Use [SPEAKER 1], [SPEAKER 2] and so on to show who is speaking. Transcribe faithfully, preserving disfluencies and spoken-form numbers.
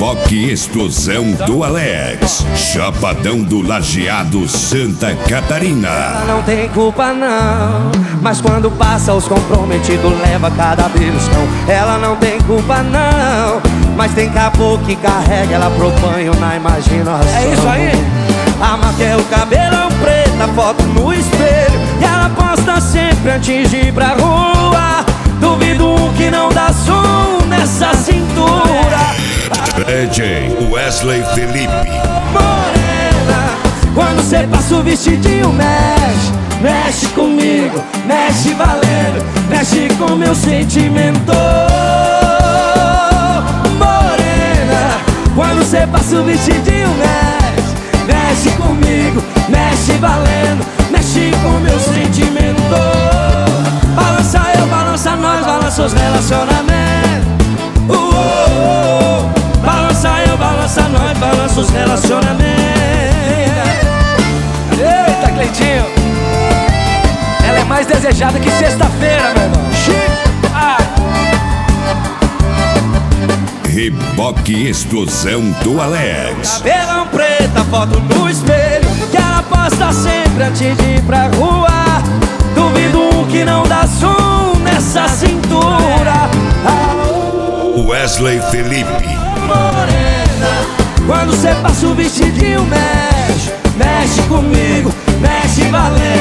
[SPEAKER 1] Reboque Explosão do Alex, Chapadão do Lajeado, Santa Catarina.
[SPEAKER 2] Ela não tem culpa não, mas quando passa os comprometidos leva cada beliscão. Ela não tem culpa não, mas tem caboclo que carrega ela pro banho na imaginação.
[SPEAKER 3] É isso aí.
[SPEAKER 2] A marca é o cabelão preto, a foto no espelho, e ela posta sempre antes de ir pra rua. Duvido que não dá som nessa cintura.
[SPEAKER 1] D J Wesley Felipe.
[SPEAKER 2] Morena, quando cê passa o vestidinho, mexe, mexe comigo, mexe valendo, mexe com meu sentimento. Morena, quando cê passa o vestidinho, mexe, mexe comigo, mexe valendo, mexe com meu sentimento. Balança eu, balança nós, balança os relacionamentos. Uh, uh, uh. Balança eu, balança nós, balança os relacionamentos.
[SPEAKER 3] Eita, Cleitinho, ela é mais desejada que sexta-feira, meu irmão. Ah.
[SPEAKER 1] Reboque Explosão do Alex.
[SPEAKER 2] Cabelão preto, a foto no espelho, que ela posta sempre antes de ir pra rua. Duvido que não dá som nessa cintura.
[SPEAKER 1] Wesley Felipe.
[SPEAKER 2] Morena, quando cê passa o vestidinho, mexe, mexe comigo, mexe valendo.